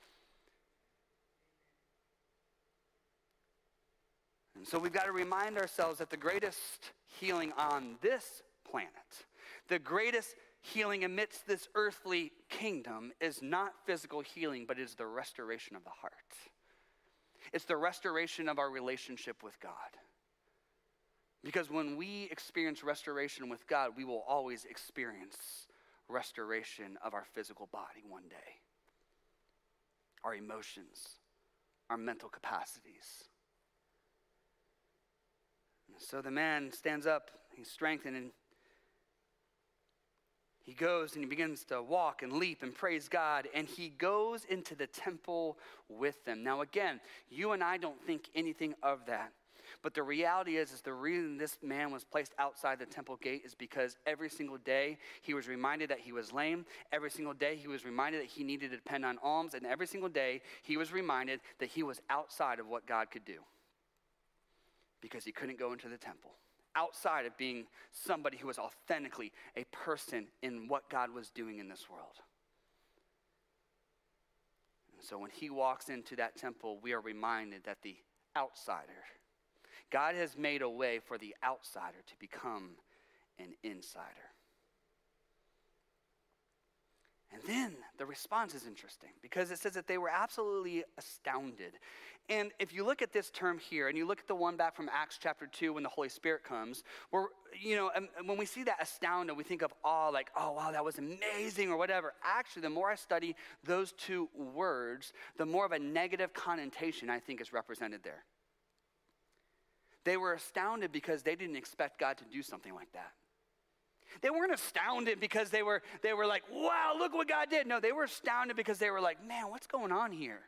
Speaker 3: And so we've got to remind ourselves that the greatest healing on this planet, the greatest healing amidst this earthly kingdom is not physical healing, but is the restoration of the heart. It's the restoration of our relationship with God. Because when we experience restoration with God, we will always experience restoration of our physical body one day. Our emotions, our mental capacities. And so the man stands up, he's strengthened, and he goes and he begins to walk and leap and praise God, and he goes into the temple with them. Now again, you and I don't think anything of that. But the reality is the reason this man was placed outside the temple gate is because every single day he was reminded that he was lame. Every single day he was reminded that he needed to depend on alms. And every single day he was reminded that he was outside of what God could do, because he couldn't go into the temple. Outside of being somebody who was authentically a person in what God was doing in this world. And so when he walks into that temple, we are reminded that the outsider, God has made a way for the outsider to become an insider. And then the response is interesting because it says that they were absolutely astounded. And if you look at this term here, and you look at the one back from Acts chapter 2 when the Holy Spirit comes, and when we see that astounded, we think of awe, like, oh, wow, that was amazing or whatever. Actually, the more I study those two words, the more of a negative connotation I think is represented there. They were astounded because they didn't expect God to do something like that. They weren't astounded because they were like, wow, look what God did. No, they were astounded because they were like, man, what's going on here?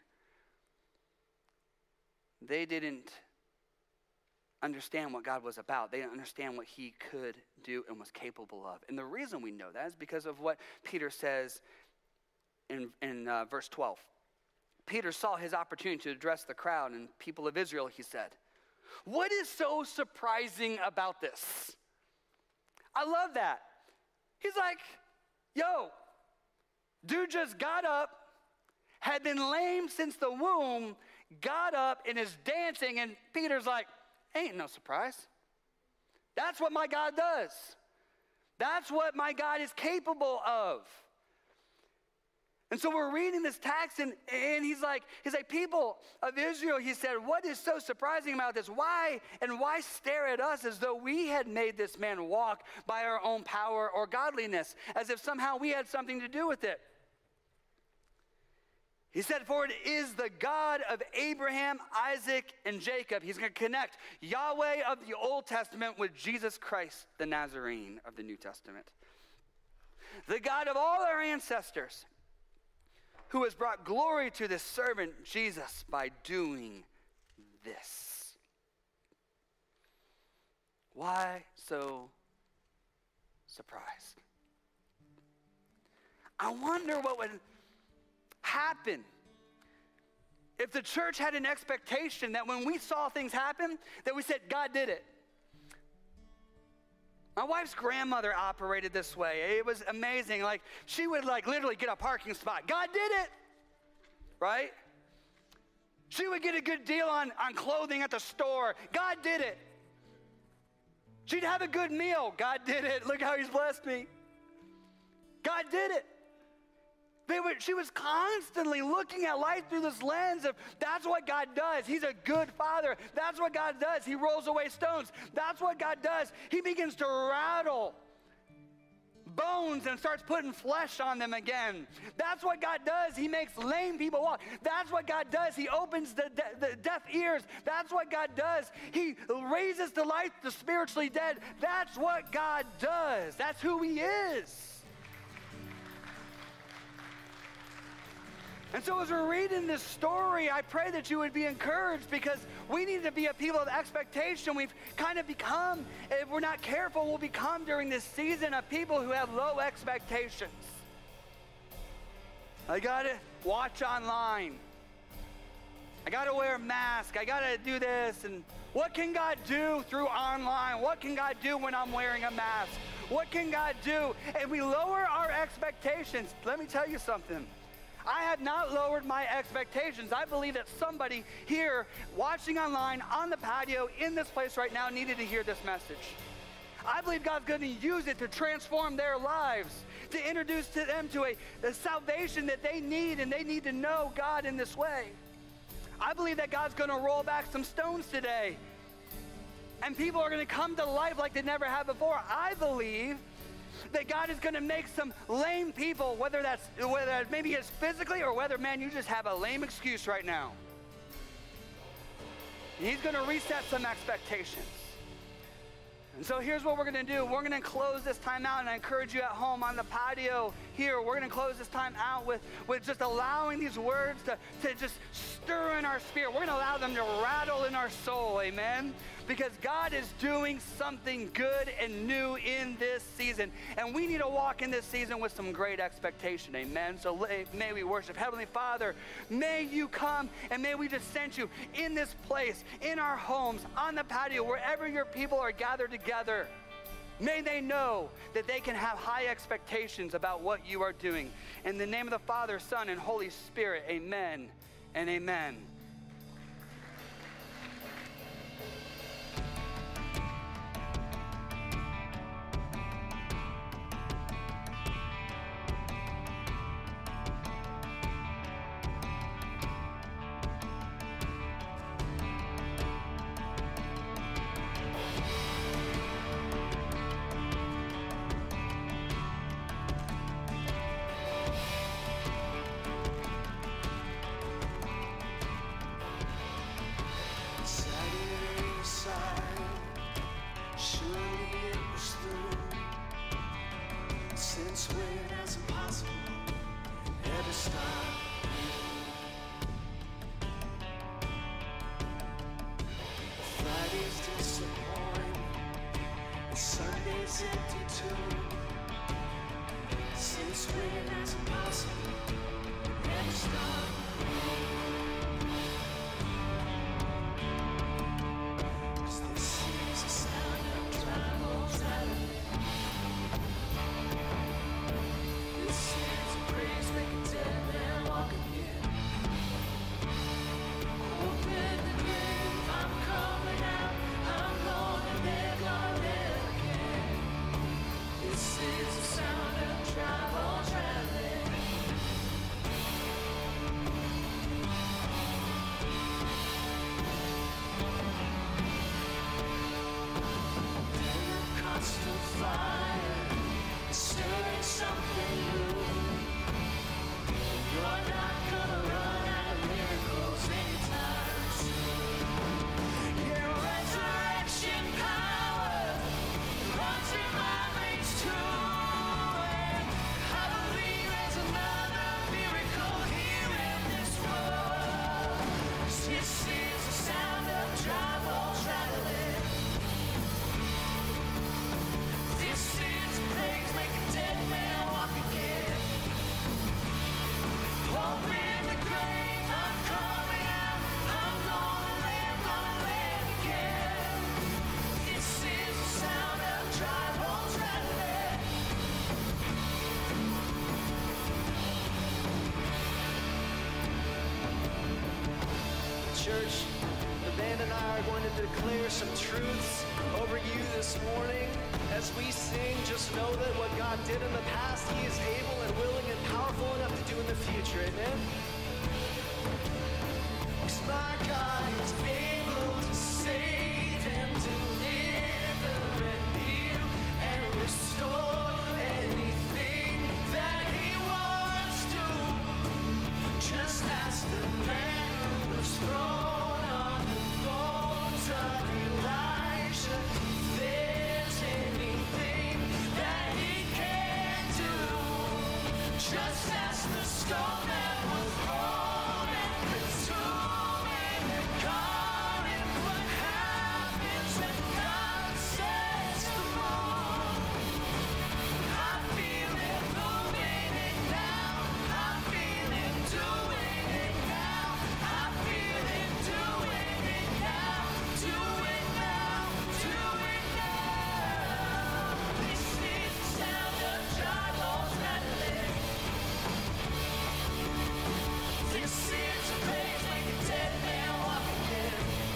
Speaker 3: They didn't understand what God was about. They didn't understand what he could do and was capable of. And the reason we know that is because of what Peter says in verse 12. Peter saw his opportunity to address the crowd and people of Israel, he said, what is so surprising about this? I love that. He's like, yo, dude just got up, had been lame since the womb, got up and is dancing, and Peter's like, ain't no surprise. That's what my God does. That's what my God is capable of. And so we're reading this text, and he's like, people of Israel, he said, what is so surprising about this? Why stare at us as though we had made this man walk by our own power or godliness, as if somehow we had something to do with it? He said, for it is the God of Abraham, Isaac, and Jacob. He's going to connect Yahweh of the Old Testament with Jesus Christ, the Nazarene of the New Testament. The God of all our ancestors, who has brought glory to this servant Jesus by doing this. Why so surprised? I wonder what would happen if the church had an expectation that when we saw things happen, that we said, God did it. My wife's grandmother operated this way. It was amazing. Like, she would literally get a parking spot. God did it, right? She would get a good deal on clothing at the store. God did it. She'd have a good meal. God did it. Look how he's blessed me. God did it. She was constantly looking at life through this lens of that's what God does. He's a good father. That's what God does. He rolls away stones. That's what God does. He begins to rattle bones and starts putting flesh on them again. That's what God does. He makes lame people walk. That's what God does. He opens the deaf ears. That's what God does. He raises to life the spiritually dead. That's what God does. That's who he is. And so as we're reading this story, I pray that you would be encouraged because we need to be a people of expectation. We've kind of become, if we're not careful, we'll become during this season a people who have low expectations. I got to watch online. I got to wear a mask. I got to do this. And what can God do through online? What can God do when I'm wearing a mask? What can God do? And we lower our expectations. Let me tell you something. I have not lowered my expectations. I believe that somebody here watching online on the patio in this place right now needed to hear this message. I believe God's going to use it to transform their lives, to introduce to them to a salvation that they need, and they need to know God in this way. I believe that God's going to roll back some stones today, and people are going to come to life like they never have before. I believe that God is going to make some lame people, whether that's maybe it's physically or whether, man, you just have a lame excuse right now. And he's going to reset some expectations. And so here's what we're going to do. We're going to close this time out, and I encourage you at home on the patio here, we're going to close this time out with just allowing these words to just stir in our spirit. We're going to allow them to rattle in our soul, amen? Because God is doing something good and new in this season. And we need to walk in this season with some great expectation, amen? So may we worship. Heavenly Father, may you come and may we just send you in this place, in our homes, on the patio, wherever your people are gathered together. May they know that they can have high expectations about what you are doing. In the name of the Father, Son, and Holy Spirit, amen and amen.
Speaker 6: Since when has impossible ever stopped? Friday's disappointing, and Sunday's empty too. Since when has impossible ever stopped? Cause this is the sound of tribal traveling. This is a praise make a dead man walk again. Open the grave, I'm coming out. I'm gonna live again. This is the sound of travel traveling. Constant fire, stirring something new. You're not gonna run out of miracles anytime soon. Your resurrection power runs in my veins too. And I believe there's another miracle here in this world. This is the sound of travel traveling. This is a place make a dead man walk again. Open the grave, I'm coming out. I'm gonna live again. This is the sound of tribal traveling. Church, the band and I are going to declare some truths over you this morning. As we sing, just know that what God did in the past, He is able and willing and powerful enough to do in the future. Amen? 'Cause my God is able to save and deliver and heal and restore anything that He wants to. Just as the man who was thrown on the bones of Elijah, if there's anything that He can do. Just as the stone that was rolled and the tomb and God, and what happens when God sets the moon. I feel it moving it now. I feel it doing it now. I feel it doing it now. Do it now. Do it now. This is the sound of tribal traveling. This is a place like a dead man walk again.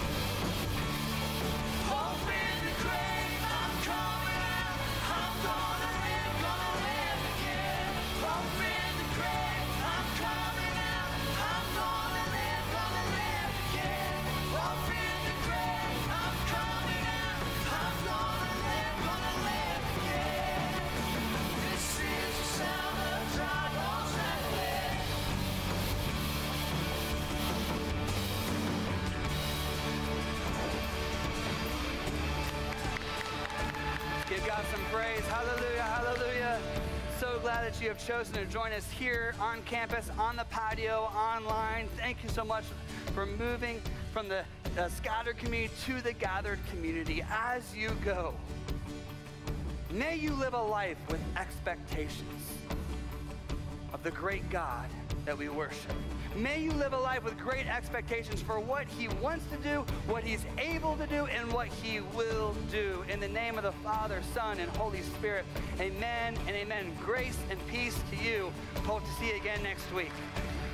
Speaker 6: Open the grave, I'm coming out. I'm gonna live again. Open the grave, I'm coming out. I'm gonna live again. Open the grave, I'm coming out. I'm gonna live again. This is the sound of tribal traveling.
Speaker 3: Give God some praise. Hallelujah, hallelujah. So glad that you have chosen to join us here on campus, on the patio, online. Thank you so much for moving from the scattered community to the gathered community. As you go, may you live a life with expectations of the great God that we worship. May you live a life with great expectations for what He wants to do, what He's able to do, and what He will do. In the name of the Father, Son, and Holy Spirit, amen and amen. Grace and peace to you. Hope to see you again next week.